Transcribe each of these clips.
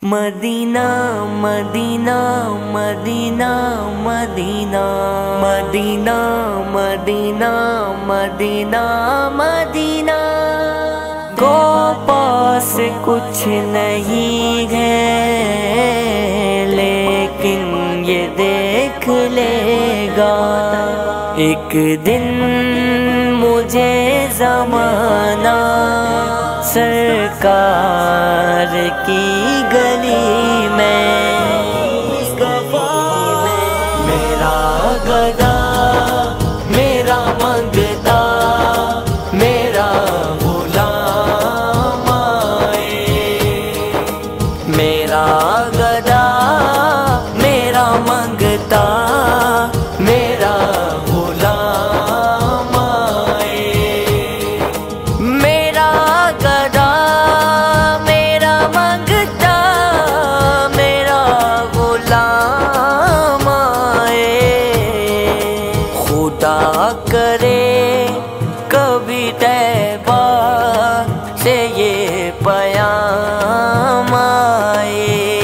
مدینہ مدینہ مدینہ مدینہ مدینہ مدینہ مدینہ مدینہ کو پاس کچھ نہیں ہے لیکن یہ دیکھ لے گا ایک دن مجھے زمانہ سرکار کی گلی میں میرا گدا میرا منگتا میرا غلام آئے میرا گدا میرا منگتا میرا غلام آئے میرا گدا میرا منگتا میرا غلام آئے خدا کرے کبھی طیبہ سے یہ پیام آئے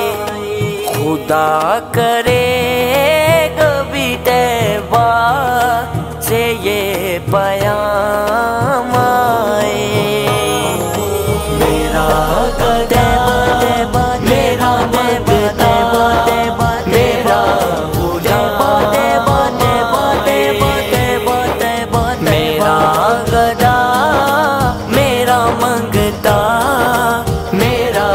خدا کرے کبھی طیبہ سے یہ پیام آئے میرا گدا میرا منگتا میرا غلام میرا گدا میرا منگتا میرا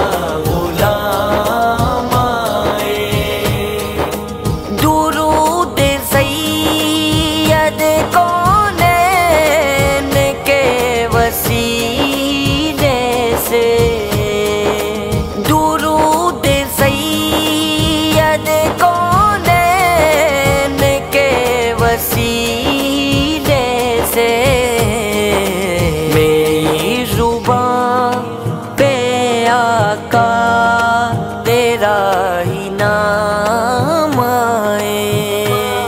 غلام آئے درود سید کونین کے وسیلے سے درود سید کونین کے وسیلے سے میری زبان پہ آقا تیرا ہی نام آئے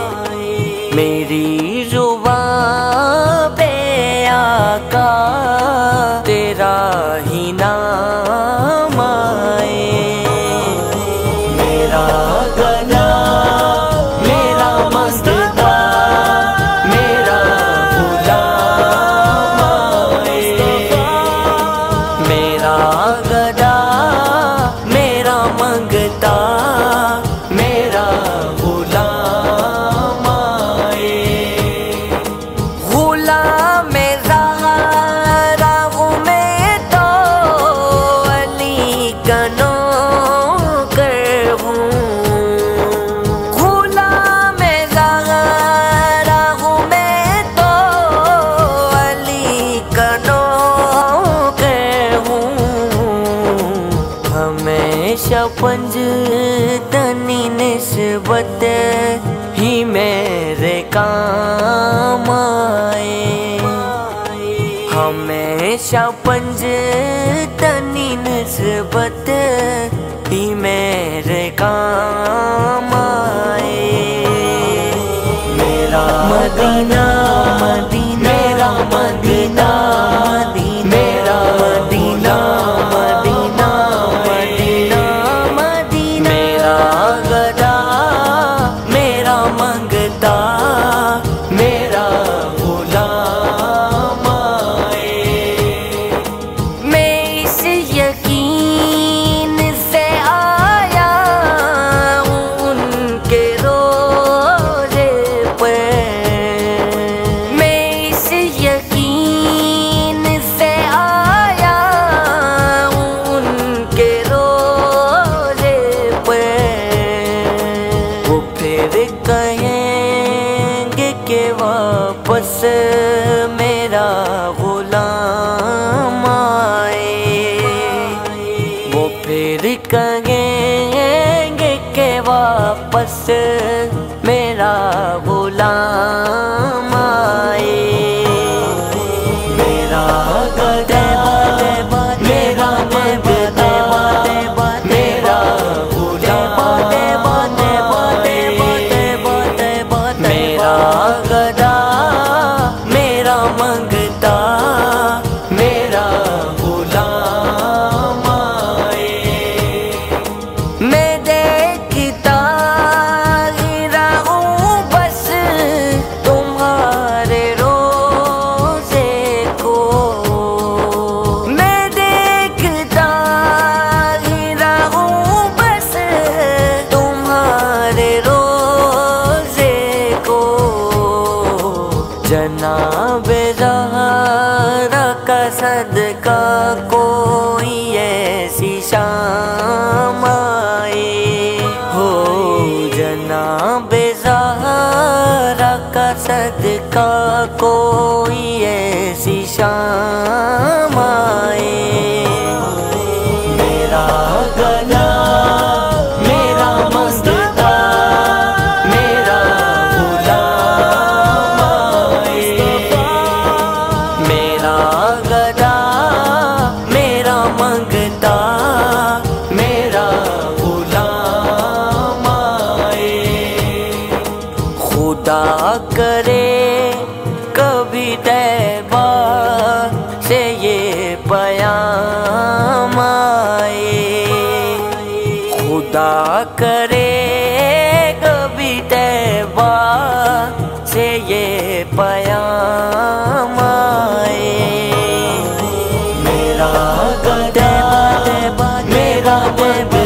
میری زبان پہ آقا تیرا ہی نام آئے میرا گدا میرا منگتا میرا غلام آئے میرا گدا میرا منگتا میرا غلام آئے غلام زہرا ہوں میں تو علی کا نوکر ہوں غلام زہرا ہوں میں تو علی کا نوکر ہوں ہمیشہ پنجتنی نسبت ہی میرے کام آئے ہمیشہ پنجتنی نسبت ہی میرے کام آئے میرا مدینہ مدینہ میرا مدینہ میرا مدینہ مدینہ مدینہ مدینہ میرا گدا میرا منگتا میرا غلام آئے میں اس یقین سے آیا ہوں ان کے روزے پر میں اس یقین سے آیا ہوں ان کے روزے پر وہ پھر کہیں گے کہ واپس میرا غلام آئے وہ پھر کہیں گے کہ واپس میرا غلام آئے میرا گدا میرا منگتا میرا غلام میرا گدا میرا منگتا میرا غلام آئے خدا کرے کبھی طیبہ سے یہ پیام آئے، خدا کرے کبھی طیبہ سے یہ پیام آئے۔ میرا طیبہ میرا طیبہ